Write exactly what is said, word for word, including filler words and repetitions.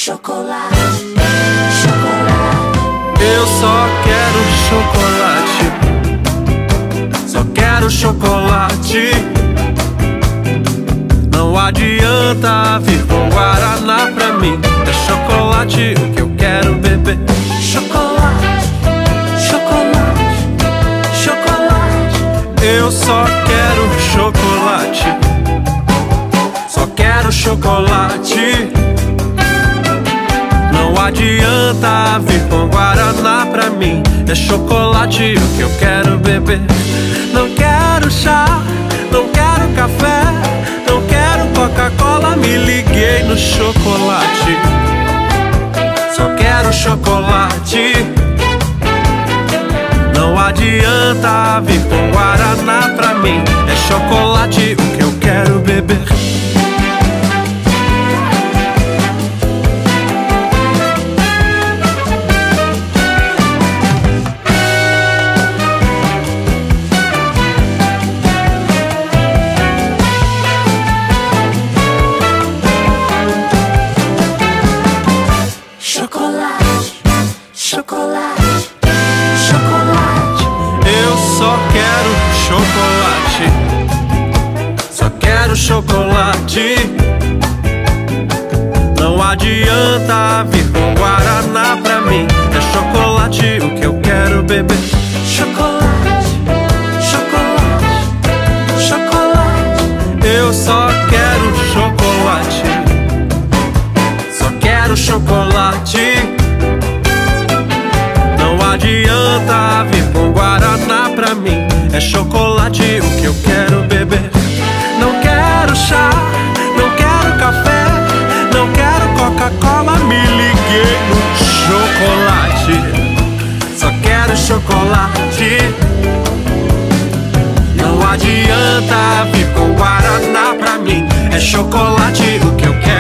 chocolate, chocolate. Eu só quero chocolate, só quero chocolate. Não adianta vir com guaraná pra mim. É chocolate o que eu quero beber. Chocolate, chocolate, chocolate. Eu só quero chocolate, só quero chocolate. Não adianta vir com guaraná pra mim. É chocolate o que eu quero beber. Não quero chá, não quero café, não quero Coca-Cola. Me liguei no chocolate, só quero chocolate. Não adianta vir com guaraná pra mim. É chocolate o que eu quero beber. Chocolate, chocolate, chocolate. Eu só quero chocolate, só quero chocolate. Não adianta vir com guaraná pra mim. É chocolate o que eu quero beber. Chocolate, chocolate, chocolate. Eu só quero chocolate, só quero chocolate. Não adianta vir com guaraná pra mim. É chocolate o que eu quero beber. Não quero chá, não quero café, não quero Coca-Cola. Me liguei no chocolate, só quero chocolate. Não adianta vir com guaraná pra mim. É chocolate o que eu quero